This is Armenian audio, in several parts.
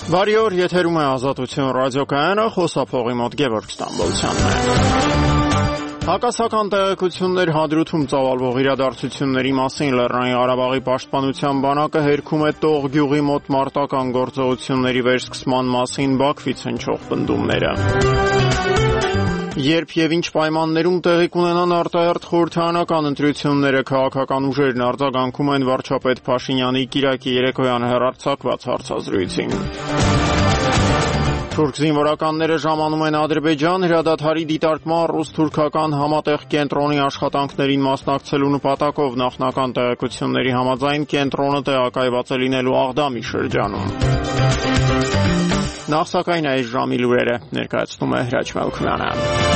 Բարի օր, եթերում է Ազատություն ռադիոկայանը, խոսափողի մոտ Գևորգ Ստամբոլցյանն է։ Հակասական տեղեկություններ Հադրութում ծավալվող իրադարձությունների մասին Լեռնային Ղարաբաղի պաշտպանության բանակը հերքում է Տող գյուղի մոտ մարտական գործողությունների վերսկսման մասին Բաքվից հնչող պնդումները։ Երբ եւ ինչ պայմաններում տեղի կունենան արտահերթ խորհրդարանական ընտրությունները, քաղաքական ուժերն արձագանքում են վարչապետ Փաշինյանի կիրակի երեկոյան հեռարձակված հարցազրույցին։ Թուրք զինվորականները ժամանում են Ադրբեջան հրադադարի դիտարկման ռուս-թուրքական համատեղ կենտրոնի աշխատանքներին մասնակցելու նպատակով նախնական տեղեկությունների համաձայն կենտրոնը տեղակայված է լինելու Աղդամի շրջանում։ Նախ սակայն այս ժամի լուրերը ներկայացնում է Հրաչ Մելքոյանը։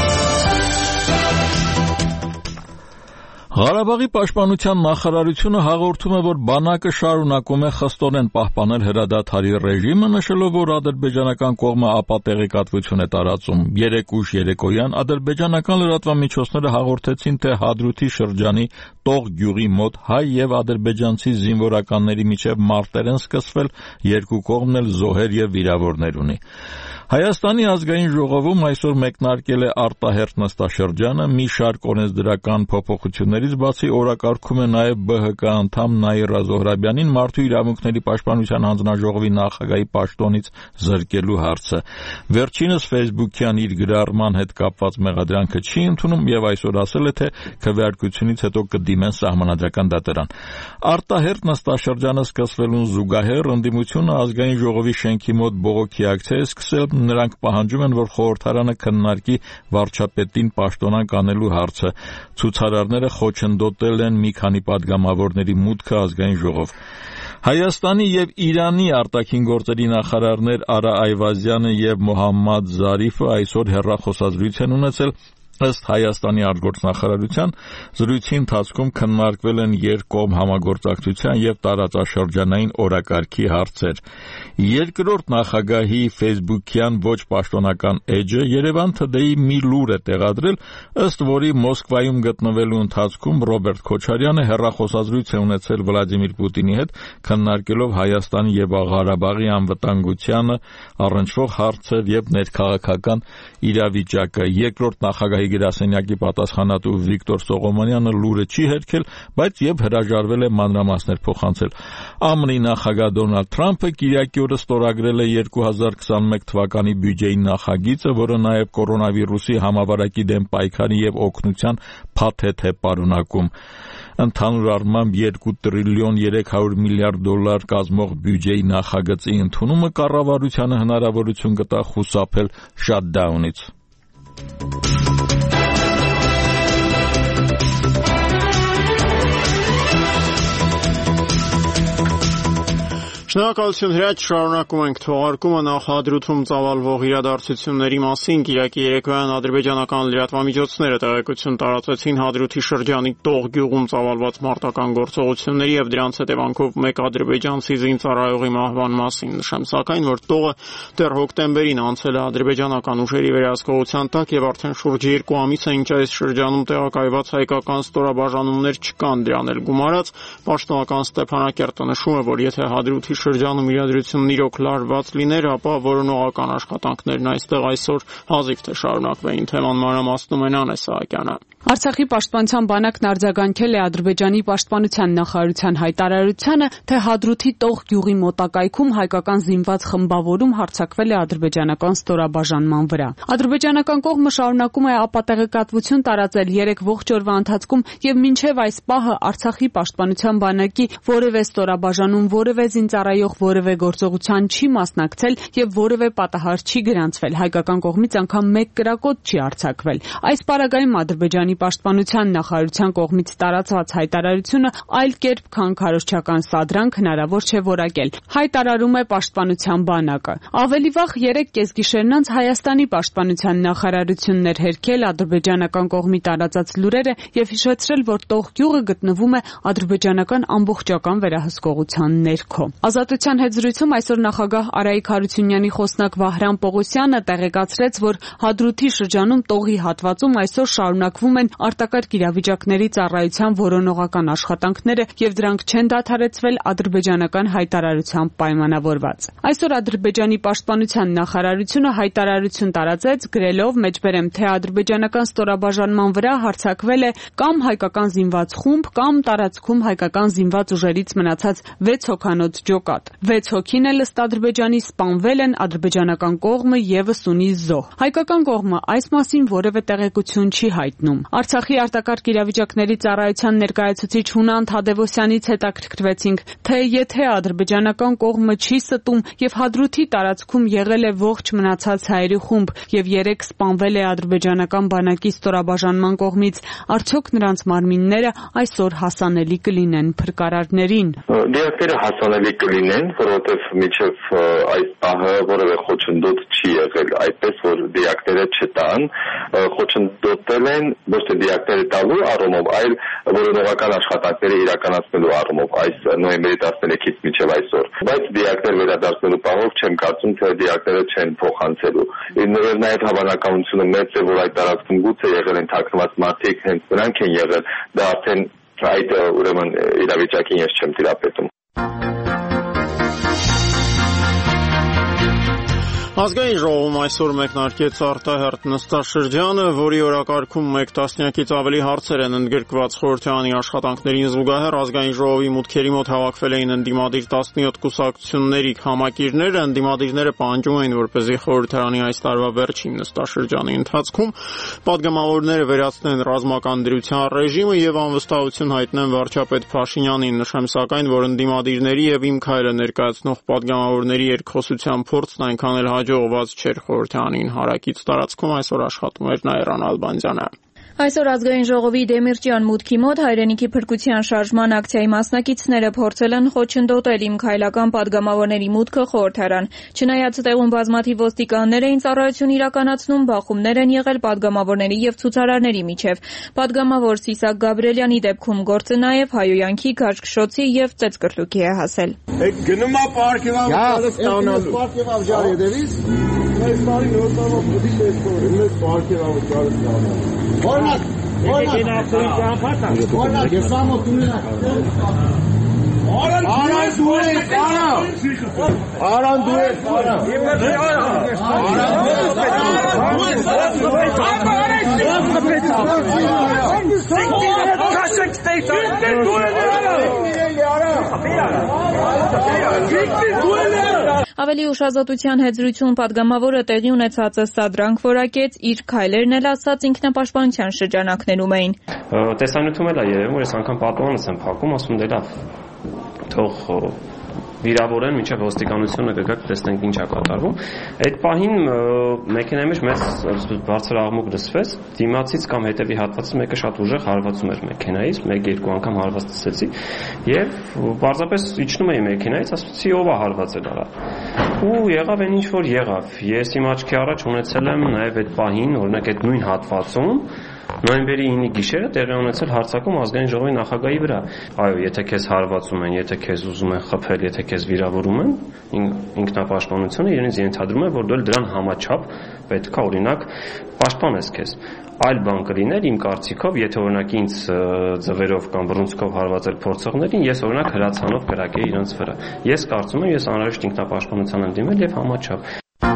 Ղարաբաղի պաշտպանության նախարարությունը հաղորդում է, որ բանակը շարունակում է խստորեն պահպանել հրադադարի ռեժիմը, նշելով, որ ադրբեջանական կողմը ապատեղեկատվություն է տարածում։ Երեկ ուշ երեկոյան ադրբեջանական լրատվամիջոցները հաղորդեցին, թե Հադրութի շրջանի Տող գյուղի մոտ հայ եւ ադրբեջանցի զինվորականների միջև մարտեր են սկսվել, երկու կողմն էլ զոհեր եւ վիրավորներ ունի։ Հայաստանի ազգային ժողովում այսօր մեկնարկել է արտահերթ նստաշրջանը, մի շարք օրենսդրական փոփոխություններից բացի օրակարգում է նաև ԲՀԿ անդամ Նաիրա Զոհրաբյանին մարդու իրավունքների պաշտպանության հանձնաժողովի նախագահի պաշտոնից զրկելու հարցը։ Վերջինս Facebook-յան իր գրառման հետ կապված մեղադրանքը չի ընդունում եւ այսօր ասել է, թե քվեարկությունից հետո կդիմեն սահմանադրական դատարան։ Արտահերթ նստաշրջանը սկսվելուն զուգահեռ ընդդիմությունը ազգային ժողովի շենքի մոտ բողոքի ակցիա է սկսել։ Նրանք պահանջում են, որ խորհրդարանը քննարկի վարչապետին պաշտոնանկ անելու հարցը։ Ցուցարարները խոչընդոտել են մի քանի падգամավորների մուտքը ազգային ժողով։ Հայաստանի եւ Իրանի արտաքին գործերի նախարարներ Արա Այվազյանը եւ Մոհամմադ Զարիֆը այսօր հեռախոսազրույց են ունեցել։ Ըստ Հայաստանի արտգործնախարարության զրույցի ընթացքում քննարկվել են երկկողմ համագործակցության եւ տարածաշրջանային օրակարգի հարցեր։ Երկրորդ նախագահի Facebook-յան ոչ պաշտոնական էջը Երևան Today-ի մի լուր է տեղադրել, ըստ որի Մոսկվայում գտնվելու ընթացքում Ռոբերտ Քոչարյանը հեռախոսազրույց է ունեցել Վլադիմիր Պուտինի հետ, քննարկելով Հայաստանի եւ Ղարաբաղի անվտանգությանը առնչվող հարցեր եւ ներքաղաքական իրավիճակը։ Երկրորդ նախագահի գրասենյակի պատասխանատու Վիկտոր Սողոմոնյանը լուրը չի հերքել, բայց եւ հրաժարվել է մանրամասներ փոխանցել։ ԱՄՆ-ի նախագահ Դոնալդ Թրամփը կիրակի օրը ստորագրել է 2021 թվականի բյուջեի նախագիծը, որը նաեւ կորոնավիրուսի համավարակի դեմ պայքարի եւ օգնության փաթեթ է պարունակում։ Ընդհանուր առմամբ 2 տրիլիոն 300 միլիարդ դոլար կազմող բյուջեի նախագծի ընդունումը կառավարությանը հնարավորություն կտա խուսափել շատդաունից։ Շնորհակալություն Հրաչ, շարունակում ենք թողարկումը նախ Հադրութում ծավալվող իրադարձությունների մասին կիրակի երեկոյան ադրբեջանական լրատվամիջոցները տեղեկություն տարածեցին Հադրութի շրջանի Տող գյուղում ծավալված մարտական գործողությունների եւ դրանց հետևանքով մեկ ադրբեջանցի զինծառայողի մահվան մասին։ Նշեմ սակայն, որ Տողը դեռ հոկտեմբերին անցել է ադրբեջանական ուժերի վերահսկողության տակ եւ արդեն շուրջ 2 ամիս է ինչ այս շրջանում տեղակայված հայկական ստորաբաժանումներ չկան դրան էլ գումարած։ Պաշտոնական Ստեփանակերտը նշում է, որ եթե Հադրութի շրջանում իրադրությունն իրոք լարված լիներ, ապա որոնողական աշխատանքներն այստեղ այսօր հազիվ թե շարունակվեին։ Թեման մանրամասնում է Նանե Սահակյանը։ Արցախի պաշտպանության բանակն արձագանքել է Ադրբեջանի պաշտպանության նախարարության հայտարարությանը, թե Հադրութի Տող գյուղի մոտակայքում հայկական զինված խմբավորում հարձակվել է ադրբեջանական ստորաբաժանման վրա։ Ադրբեջանական կողմը շարունակում է ապատեղեկատվություն տարածել 3 ողջ օրվա ընթացքում եւ մինչեւ այս պահը Արցախի պաշտպանության բանակի որևէ ստորաբաժանում որևէ զինծառայող որևէ գործողության չի մասնակցել եւ որևէ պատահար չի գրանցվել։ Հայկական կողմից անգամ մեկ կրակոտ չի արձակվել։ Այս պարագայում Ադրբեջանի պաշտպանության նախարարության կողմից տարածված հայտարարությունը այլ կերպ, քան քարոզչական սադրանք հնարավոր չէ որակել, հայտարարում է պաշտպանության բանակը։ Ավելի վաղ 3 կեսգիշերն անց Հայաստանի պաշտպանության նախարարությունն էր հերքել ադրբեջանական կողմի տարածած լուրերը եւ հիշեցրել, որ Տող գյուղը գտնվում է ադրբեջանական ամբողջական վերահսկողության ներքո։ Ազատության հետ զրույցում այսօր նախագահ Արայիկ Հարությունյանի խոսնակ Վահրամ Պողոսյանը տեղեկացրեց, որ Հադրութի շրջանում Տողի հատվածում այսօր շարունակվում է են արտակարգ իրավիճակների ծառայության որոնողական աշխատանքները եւ դրանք չեն դադարեցվել ադրբեջանական հայտարարությամբ պայմանավորված։ Այսօր Ադրբեջանի պաշտպանության նախարարությունը հայտարարություն տարածեց, գրելով մեջբերեմ, թե ադրբեջանական ստորաբաժանման վրա հարձակվել է կամ հայկական զինված խումբ, կամ տարածքում հայկական զինված ուժերից մնացած 6 հոգանոց ջոկատ։ 6 հոգին էլ ըստ Ադրբեջանի սպանվել են, ադրբեջանական կողմը եւս ունի զոհ։ Հայկական կողմը այս մասին որևէ տեղեկություն չի հայտնում։ Արցախի արտակարգ իրավիճակների ծառայության ներկայացուցիչ Հունան Թադևոսյանից հետաքրքրվեցինք, թե եթե ադրբեջանական կողմը չի ստում եւ Հադրութի տարածքում եղել է ողջ մնացած հայերի խումբ եւ 3 սպանվել է ադրբեջանական բանակի ստորաբաժանման կողմից, արդյոք նրանց մարմինները այսօր հասանելի կլինեն փրկարարներին։ Դիակները հասանելի կլինեն, որովհետեւ միջև այս պահը որևէ խոչընդոտ չի եղել, այդպես որ դիակները չտան, խոչընդոտել են ոչ թե դիակները տալու առումով, այլ որոնողական աշխատանքները իրականացնելու առումով այս նոյեմբերի 13-ից մինչև այսօր։ Բայց դիակներ վերադարձնելու պահով չեմ կարծում, թե դիակները չեն փոխանցելու։ Նաև հավանականությունը մեծ է, որ այդ տարածքում գուցե եղել են թաքնված մարդիկ, հենց նրանք են եղել, դա արդեն այդ ուրեմն իրավիճակին ես չեմ տիրապետում։ Ազգային ժողովում այսօր մեկնարկեց արտահերթ նստաշրջանը, որի օրակարգում 1 տասնյակից ավելի հարցեր են ընդգրկված խորհրդարանի աշխատանքներին զուգահեռ ազգային ժողովի մուտքերի մոտ հավաքվել էին ընդդիմադիր 17 կուսակցությունների համակիրներ, ընդդիմադիրները պահանջում էին, որպեսզի խորհրդարանի այս տարվա վերջին նստաշրջանի ընթացքում պատգամավորները վերացնեն ռազմական դրության ռեժիմը եւ անվստահություն հայտնեն վարչապետ Փաշինյանին, նշեմ սակայն, որ ընդդիմադիրների եւ Իմ քայլը ներկայացնող պատգամավորների երկխոսության փորձն այնքան էլ հաջողված չէր խորհրդարանին հարակից տարածքում այսօր աշխատում էր Նաիրան Ալբանդյանը։ Այսօր ազգային ժողովի Դեմիրճյան մուտքի մոտ հայրենիքի փրկության շարժման ակցիայի մասնակիցները փորձել են խոչընդոտել Իմ քայլական պատգամավորների մուտքը խորհրդարան։ Չնայած տեղում բազմաթիվ ոստիկաններ էին ծառայություն իրականացնում, բախումներ են եղել պատգամավորների եւ ցուցարարների միջև։ Պատգամավոր Սիսակ Գաբրելյանի դեպքում գործը նաեւ հայոյանքի, գաշկշոցի եւ ծեծկրտուկի է հասել։ Գնում է պարքեվավ ստանալու։ Պարքեվավ ջարի դերից։ Այս տարի նոր տարվա պիտի տեսնող, մեծ պարքեվավ ջարի ստանալու։ Օրնակ, ես ամոթ ունենակ։ Արան դու ես, Արան դու ես, Ավելի ուշազոտության հետ զրույցում պատգամավորը տեղի ունեցածը սադրանք որակեց, իր քայլերն էլ ասած ինքնապաշտպանության շրջանակներում էին։ Տեսանյութում էլ է երևում, որ ես անգամ պատուհանս եմ փակում, ասում դե լավ, թող վիրավորեն, մինչև ոստիկանությունը գգակ տեսնենք ինչ է կատարվում։ Այդ պահին մեքենայի մեջ մեծ բարձր աղմուկ լսվեց, դիմացից կամ հետևի հատվածից մեկը շատ ուժեղ հարվածում էր մեքենայից, 1-2 անգամ հարված տեսեցի եւ բարձրապես իջնում էի մեքենայից, ասացի ով է հարվածել արա։ Ու եղավ այն ինչ որ եղավ։ Ես իմ աչքի առաջ ունեցել եմ նաեւ այդ պահին, օրինակ այդ նույն հատվածում նոյեմբերի 9-ի գիշերը տեղի ունեցել հարձակում ազգային ժողովի նախագահի վրա։ Այո, եթե քեզ հարվածում են, եթե քեզ ուզում են խփել, եթե քեզ վիրավորում են, ինքնապաշտպանությունը իրենից ենթադրում է, որ դու դրան համաչափ պետք է օրինակ պաշտպանես քեզ։ Այլ բան կլիներ իմ կարծիքով, եթե օրինակ ինձ ձվերով կամ բռունցքով հարվածել փորձողներին, ես օրինակ հրացանով կրակեի իրենց վրա։ Ես կարծում եմ, ես անհրաժեշտ ինքնապաշտպանության եմ դիմել եւ համաչափ։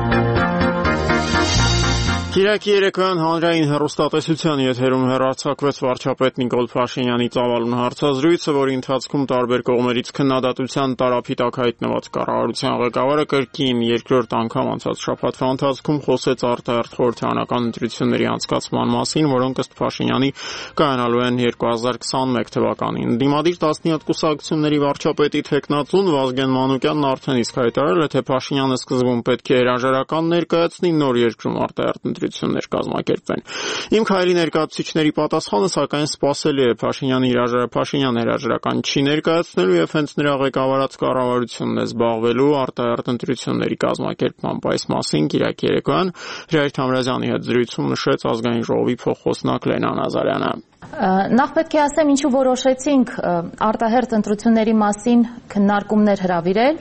Կիրակի երեկոյան հանրային հեռուստատեսության եթերում հեռարձակվեց վարչապետ Նիկոլ Փաշինյանի ծավալուն հարցազրույցը, որի ընթացքում տարբեր կողմերից քննադատության տարափի տակ հայտնված կառավարության ղեկավարը կրկին երկրորդ անգամ անցած շաբաթվա ընթացքում խոսեց արտահերթ խորհրդարանական ընտրությունների անցկացման մասին, որոնք ըստ Փաշինյանի կայանալու են 2021 թվականին։ Դիմադիր 17 կուսակցությունների վարչապետի թեկնածուն Վազգեն Մանուկյանն արդեն իսկ հայտարարել է, թե Փաշինյանը սկզբում պետք է հրաժարական ներկայացնի, նոր երկրում արտահերթ ընտրություններ կազմակերպվեն։ Իմ քայլի ներկայացուցիչների պատասխանը սակայն սպասելի է։ Փաշինյանը հրաժարական չի ներկայացնելու եւ հենց նրա ղեկավարած կառավարությունն է զբաղվելու արտահերթ ընտրությունների կազմակերպմամբ։ Այս մասին կիրակի երեկոյան Ժայր Թամրազյանի հետ զրույցում նշեց ազգային ժողովի փոխխոսնակ Լենա Նազարյանը։ Նախ պետք է ասեմ, ինչու որոշեցինք արտահերթ ընտրությունների մասին քննարկումներ հրավիրել,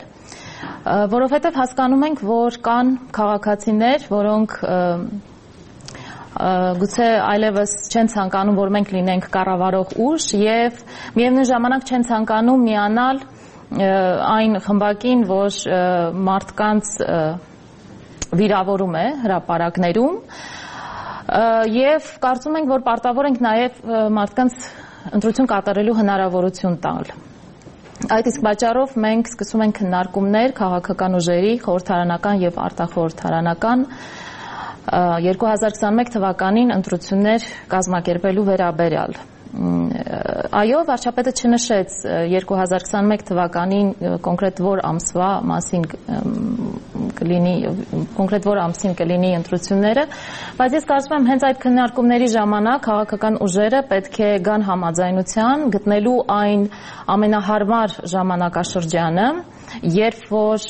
որովհետև հասկանում ենք, որ կան քաղաքացիներ, որոնք գուցե այլևս չեն ցանկանում, որ մենք լինենք կառավարող ուժ եւ միևնույն ժամանակ չեն ցանկանում միանալ այն խմբակին, որ մարդկանց վիրավորում է հրապարակներում եւ կարծում ենք, որ պարտավոր ենք նաեւ մարդկանց ընտրություն կատարելու հնարավորություն տալ։ Այդ իսկ պատճառով մենք սկսում ենք քննարկումներ քաղաքական ուժերի խորհրդարանական եւ արտախորհրդարանական 2021 թվականին ընտրություններ կազմակերպելու վերաբերյալ։ Այո, վարչապետը չնշեց 2021 թվականին կոնկրետ որ ամսվա մասին կլինի ընտրությունները, բայց ես կարծում եմ հենց այդ քննարկումների ժամանակ քաղաքական ուժերը պետք է գան համաձայնության գտնելու այն ամենահարմար ժամանակաշրջանը, երբ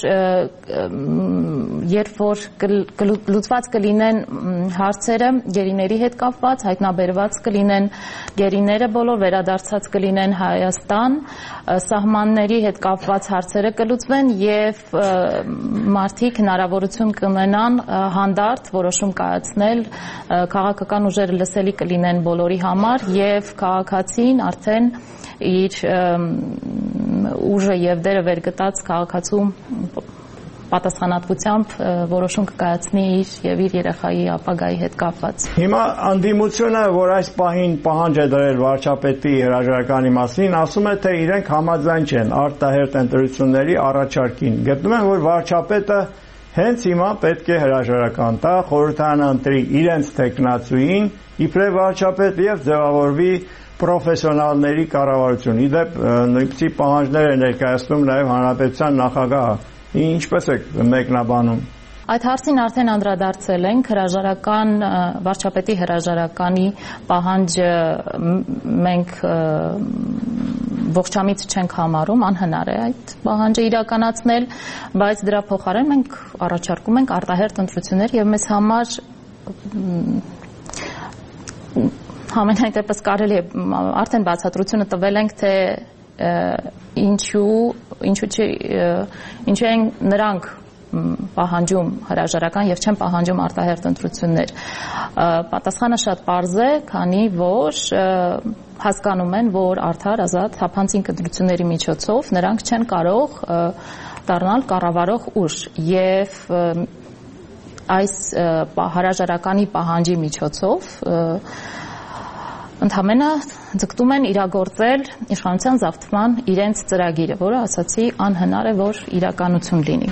որ լուծված կլինեն հարցերը գերիների հետ կապված, հայտնաբերված կլինեն գերիները բոլոր, վերադարձած կլինեն Հայաստան, սահմանների հետ կապված հարցերը կլուծվեն եւ մարդիկ հնարավորություն կունենան հանդարտ որոշում կայացնել, քաղաքական ուժերը լսելի կլինեն բոլորի համար եւ քաղաքացին արդեն իր ուժը եւ դերը վերգտած քաղաքացու պատասխանատվությամբ որոշում կկայացնի իր եւ իր երեխայի ապագայի հետ կապված։ Հիմա անդիմությունը, որ այս պահին պահանջ է դրել վարչապետի հրաժարականի մասին, ասում է, թե իրենք համաձայն չեն արտահերթ ընտրությունների առաջարկին։ Գտնում են, որ վարչապետը հենց հիմա պետք է հրաժարական տա, խորհրդարանը ընտրի իրենց տեխնացուին, իբրև վարչապետ եւ ձևավորվի պրոֆեսիոնալների կառավարություն։ Իդեպ նույնպիսի պահանջներ է ներկայացնում նաև հանրապետության նախագահը։ Ինչպես է մեկնաբանում։ Այդ հարցին արդեն անդրադարձել ենք, վարչապետի հրաժարականի պահանջը մենք ողջամիտ չենք համարում, անհնար է այդ պահանջը իրականացնել, բայց դրա փոխարեն մենք առաջարկում ենք արտահերթ ընտրություններ եւ մեզ համար համենայն դեպս կարելի է արդեն բացատրությունը տվել ենք, թե ինչու են նրանք պահանջում հրաժարական եւ չեն պահանջում արտահերթ ընտրություններ։ Պատասխանը շատ պարզ է, քանի որ հասկանում են, որ արդար, ազատ, թափանցիկ ընտրությունների միջոցով նրանք չեն կարող դառնալ կառավարող ուժ եւ այս հրաժարականի պահանջի միջոցով ընդհանրապես ձգտում են իրագործել իշխանության զավթման իրենց ծրագիրը, որը ասացի անհնար է, որ իրականություն լինի։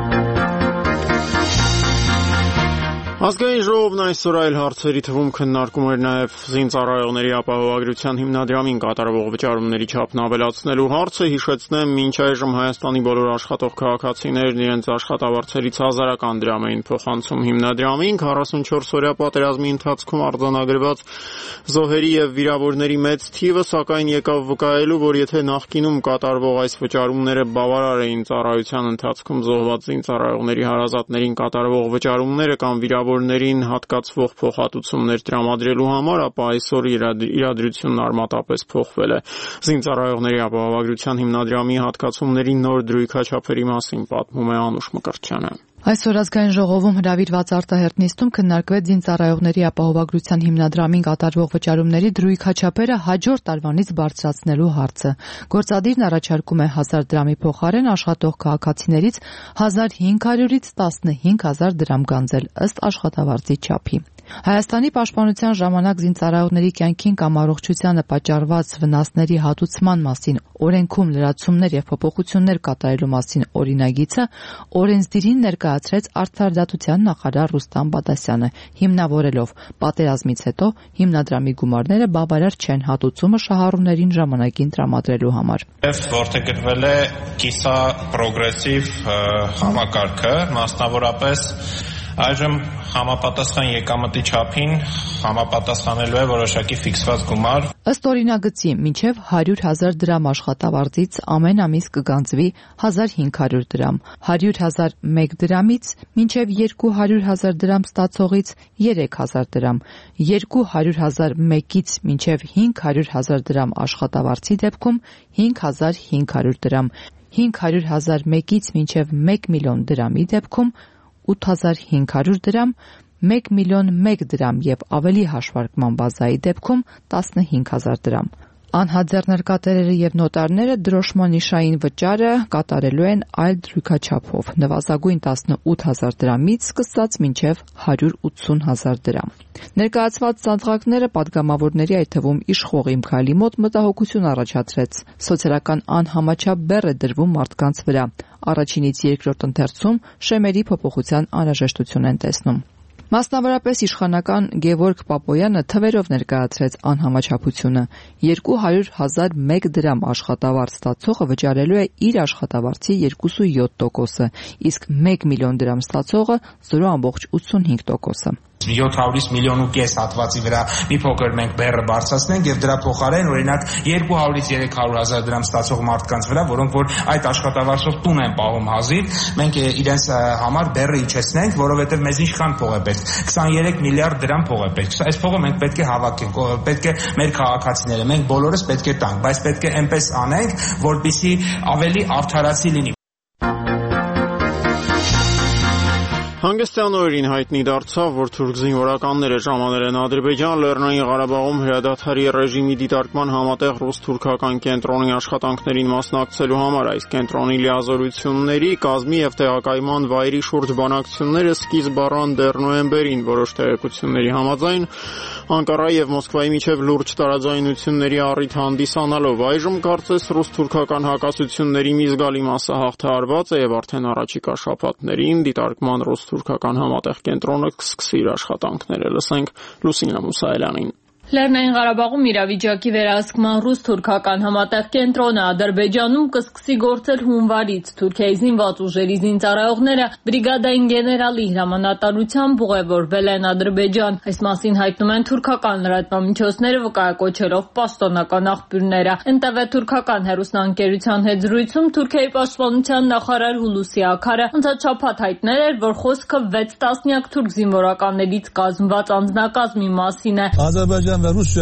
Ազգային ժողովն այսօր այլ հարցերի թվում քննարկում էր նաև զինծառայողների ապահովագրության հիմնադրամին կատարվող վճարումների չափն ավելացնելու հարցը։ Հիշեցնեմ, մինչ այժմ Հայաստանի բոլոր աշխատող քաղաքացիներն իրենց աշխատավարձերից 1000 դրամ էին փոխանցում հիմնադրամին։ 44-օրյա պատերազմի ընթացքում արձանագրված զոհերի եւ վիրավորների մեծ թիվը սակայն եկավ վկայելու, որ եթե նախկինում կատարվող այս վճարումները բավարար էին ծառայության ընթացքում զոհված զինծառայողների հարազատներին կատարվող վճարումները կամ վիրավորներին հատկացվող փոխհատուցումներ տրամադրելու համար, ապա այսօր իրադրությունն արմատապես փոխվել է։ Զինծառայողների ապահովագրության հիմնադրամի հատկացումների նոր դրույքաչափերի մասին պատմում է Անուշ Մկրտչյանը։ Այսօր ազգային ժողովում հրավիրված արտահերթ նիստում քննարկվեց զինծառայողների ապահովագրության հիմնադրամին կատարվող վճարումների դրույքաչափերը հաջորդ տարվանից բարձրացնելու հարցը։ Գործադիրն առաջարկում է 1000 դրամի փոխարեն աշխատող քաղաքացիներից 1500-ից 15000 դրամ գանձել ըստ աշխատավարձի չափի։ Հայաստանի պաշտպանության ժամանակ զինծառայողների կյանքին կամ առողջությանը պատճառված վնասների հատուցման մասին օրենքում լրացումներ եւ փոփոխություններ կատարելու մասին օրինագիծը օրենսդիրին ներկայացրեց Արդարադատության նախարար Ռուստամ Բադասյանը, հիմնավորելով պատերազմից հետո հիմնադրամի գումարները բավարար չեն հատուցումը շահառուներին ժամանակին տրամադրելու համար։ Որդեգրվել է կիսապրոգրեսիվ համակարգը, մասնավորապես այժմ համապատասխան եկամտի չափին համապատասխանելու է որոշակի ֆիքսված գումար։ Ըստ օրինագծի, մինչև 100,000 դրամ աշխատավարձից ամեն ամիս կգանձվի 1500 դրամ, 100,000 1 դրամից մինչև 200,000 դրամ ստացողից 3000 դրամ, 200,000 1-ից մինչև 500,000 դրամ աշխատավարձի դեպքում 5500 դրամ, 500,000 1-ից մինչև 1 միլիոն դրամի դեպքում 8500 դրամ, 1 միլիոն 1 դրամ եւ ավելի հաշվարկման բազայի դեպքում 15000 դրամ։ Անհաձեռներ կատարերը եւ նոտարները դրոշման նիշային վճարը կատարելու են այլ դրույքաչափով՝ նվազագույն 18000 դրամից սկսած մինչեւ 180000 դրամ։ Ներկայացված ծանոթակները падգամավորների, այդ թվում իշխող Իմքայլի մոտ մտահոգություն առաջացրեց։ Սոցիալական անհամաչափ բեռ է դրվում մարդկանց վրա։ Առաջինից երկրորդ ընթերցում շեմերի փոփոխության անհրաժեշտություն են տեսնում։ Մասնավորապես իշխանական Գևորգ Պապոյանը թվերով ներկայացրեց անհամաչափությունը։ 200,001 դրամ աշխատավարձ ստացողը վճարելու է իր աշխատավարձի 2.7%-ը, իսկ 1 միլիոն դրամ ստացողը 0.85%-ը։ 700 միլիոն ու կես հատվածի վրա մի փոքր մենք բեռը բարձրացնենք եւ դրա փոխարեն օրինակ 200-ից 300,000 դրամ ստացող մարդկանց վրա, որոնք որ այդ աշխատավարձով տուն են պահում հազիվ, մենք իրենց համար բեռը իջեցնենք, որովհետեւ մեզ ինչքան փող է պետք։ 23 միլիարդ դրամ փող է պետք։ Այս փողը մենք պետք է հավաքենք, պետք է մեր քաղաքացիները, մենք բոլորս պետք է տանք, բայց պետք է այնպես անենք, որպեսզի ավելի արդարացի լինի։ Հանգստյան օրերին հայտնի դարձավ, որ թուրք զինվորականները ժամանել են Ադրբեջան Լեռնային Ղարաբաղում հրադադարի ռեժիմի դիտարկման համատեղ ռուս-թուրքական կենտրոնի աշխատանքներին մասնակցելու համար։ Այս կենտրոնի լիազորությունների, կազմի եւ տեղակայման վայրի շուրջ բանակցությունները սկիզբ առան դեռ նոյեմբերին, որոշ տեղեկությունների համաձայն Անկարա եւ Մոսկվայի միջև լուրջ տարաձայնությունների առիթ հանդիսանալով այժմ կարծես ռուս-թուրքական հակասությունների մի զգալի մասը հաղթահարված է եւ արդեն առաջիկա շաբաթներին դիտարկման ռուս-թուրքական համատեղ կենտրոնը կսկսի իր աշխատանքները։ Լսենք Լուսինա Մուսայելյանին։ Լեռնային Ղարաբաղում իրավիճակի վերահսկման ռուս-թուրքական համատեղ կենտրոնը Ադրբեջանում կսկսի գործել հունվարից։ Թուրքիայի զինված ուժերի զինծառայողները բրիգադային գեներալի հրամանատարությամբ ուղևորվել են Ադրբեջան։ Այս մասին հայտնում են թուրքական լրատվամիջոցները վկայակոչելով պաշտոնական աղբյուրները։ ՆՏՎ թուրքական հեռուստաընկերության հետ զրույցում Թուրքիայի պաշտպանության նախարար Հուլուսի Աքարը անցած շաբաթ հայտնել էր, որ խոսքը 6 տասնյակ թուրք զինվորականներից կազմված անձնակազմի մասին է։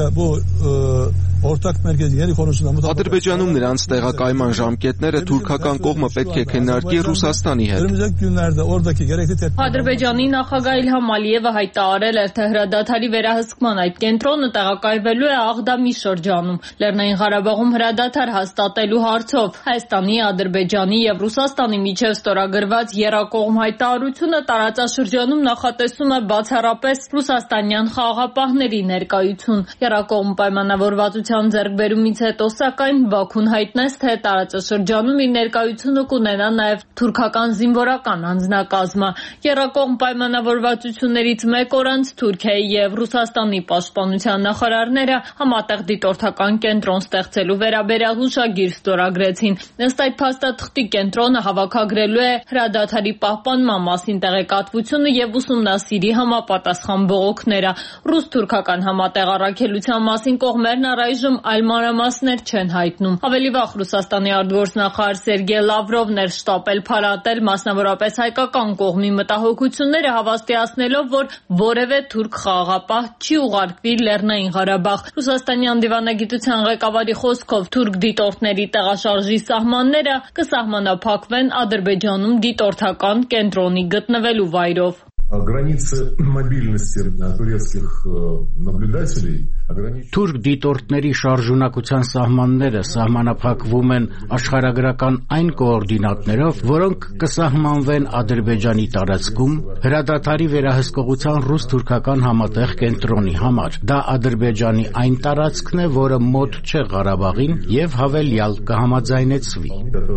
Ադրբեջանում նրանց տեղակայման ժամկետները թուրքական կողմը պետք է քննարկի Ռուսաստանի հետ։ Ադրբեջանի նախագահ Իլհամ Ալիևը հայտարարել էր, թե հրադադարի վերահսկման այդ կենտրոնը տեղակայվելու է Աղդամի շրջանում։ Լեռնային Ղարաբաղում հրադադար հաստատելու հարցով Հայաստանի, Ադրբեջանի եւ Ռուսաստանի միջև ստորագրված եռակողմ հայտարարությունը տարածաշրջանում նախատեսում է բացառապես ռուսաստանյան խաղաղապահների ներկայություն։ Եռակողմ պայմանավորվածության ձեռքբերումից հետո սակայն Բաքուն հայտնեց, թե տարածաշրջանում իր ներկայությունը կունենա նաև թուրքական զինվորական անձնակազմը։ Եռակողմ պայմանավորվածություններից մեկ օր անց Թուրքիայի եւ Ռուսաստանի պաշտպանության նախարարները համատեղ դիտորդական կենտրոն ստեղծելու վերաբերյալ հուշագիր ստորագրեցին։ Ըստ այդ փաստաթղթի կենտրոնը հավաքագրելու է հրադադարի պահպանման մասին տեղեկատվությունը եւ ուսումնասիրի համապատասխան բողոքները։ Ռուս-թուրքական համատեղ առաքելության մասին կողմերն առայժմ այլ մանրամասներ չեն հայտնում։ Ավելի վաղ Ռուսաստանի արտգործնախարար Սերգեյ Լավրովն էր շտապել փարատել մասնավորապես հայկական կողմի մտահոգությունները, հավաստիացնելով, որ որևէ թուրք խաղաղապահ չի ուղարկվի Լեռնային Ղարաբաղ։ Ռուսաստանի անդիվանագիտության ղեկավարի խոսքով թուրք դիտորդների տեղաշարժի սահմանները կսահմանափակվեն Ադրբեջանում դիտորդական կենտրոնի գտնվելու վայրով։ Границы мобильности турецких наблюдателей Թուրք դիտորդների շարժունակության սահմանները սահմանափակվում են աշխարհագրական այն կոորդինատներով, որոնք կսահմանվեն Ադրբեջանի տարածքում հրադադարի վերահսկողության ռուս-թուրքական համատեղ կենտրոնի համար։ Դա Ադրբեջանի այն տարածքն է, որը մոտ չէ Ղարաբաղին եւ հավելյալ կհամաձայնեցվի։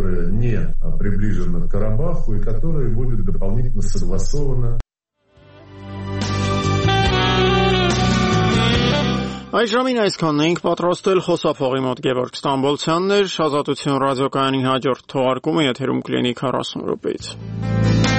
Այս ժամին այսքանն էինք պատրաստել խոսափողի մոտ Գևորգ Ստամբոլցյանն էր, Ազատություն ռադիոկայանի հաջորդ թողարկումը եթերում կլինի 40 րոպեից։